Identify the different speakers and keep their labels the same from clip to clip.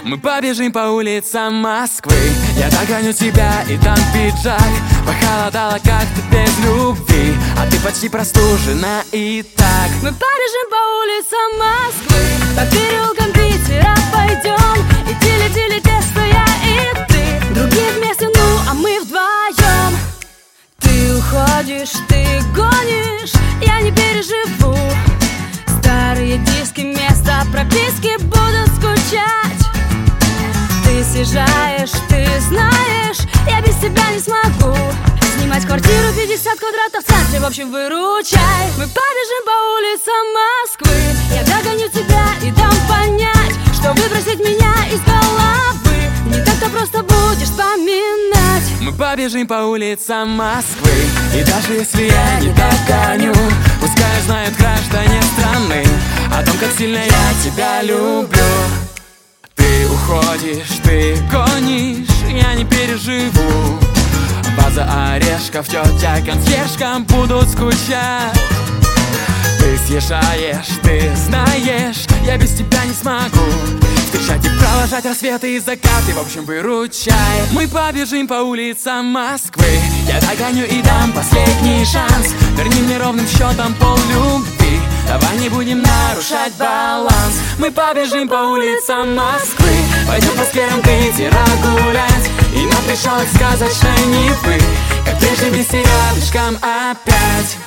Speaker 1: Мы побежим по улицам Москвы, я догоню тебя и дам пиджак. Похолодало как-то без любви, а ты почти простужена и так.
Speaker 2: Мы побежим по улицам Москвы, по переулкам Питера пойдем. И тили-тили тесто, я и ты, другие вместе, ну а мы вдвоем. Ты уходишь, ты гонишь, я не переживу. Старые диски вместо прописки будут скучать. Ты съезжаешь, ты знаешь, я без тебя не смогу снимать квартиру 50 квадратов в центре, в общем, выручай. Мы побежим по улицам Москвы, я догоню тебя и дам понять, что выбросить меня из головы не так-то просто будешь вспоминать.
Speaker 1: Мы побежим по улицам Москвы, и даже если я не догоню, пускай знают граждане страны о том, как сильно я тебя люблю. Ты уходишь, ты гонишь, я не переживу. База орешков, тетя консьержка будут скучать. Ты съезжаешь, ты знаешь, я без тебя не смогу встречать и провожать рассветы и закаты, в общем, выручай. Мы побежим по улицам Москвы, я догоню и дам последний шанс. Верни мне ровным счетом поллюбви, давай не будем нарушать баланс. Мы побежим по улицам Москвы, пойдем по скверам Питера гулять и на пришелок сказочной Невы, как прежде вместе рядышком опять.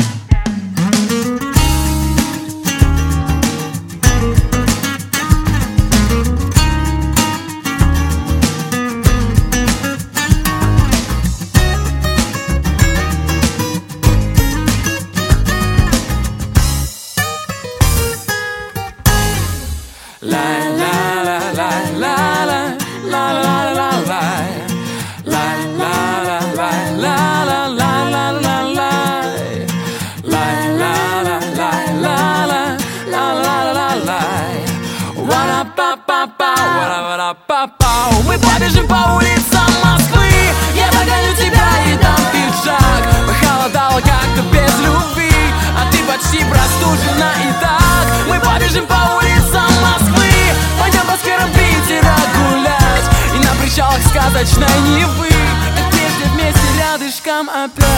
Speaker 1: Мы побежим по улицам Москвы, я догоню тебя и дам пиджак. Похолодало как-то без любви, а ты почти простужена и так. Мы побежим по улицам Москвы, пойдем по скверам Питера гулять и на причалах сказочной Невы, как прежде вместе рядышком опять.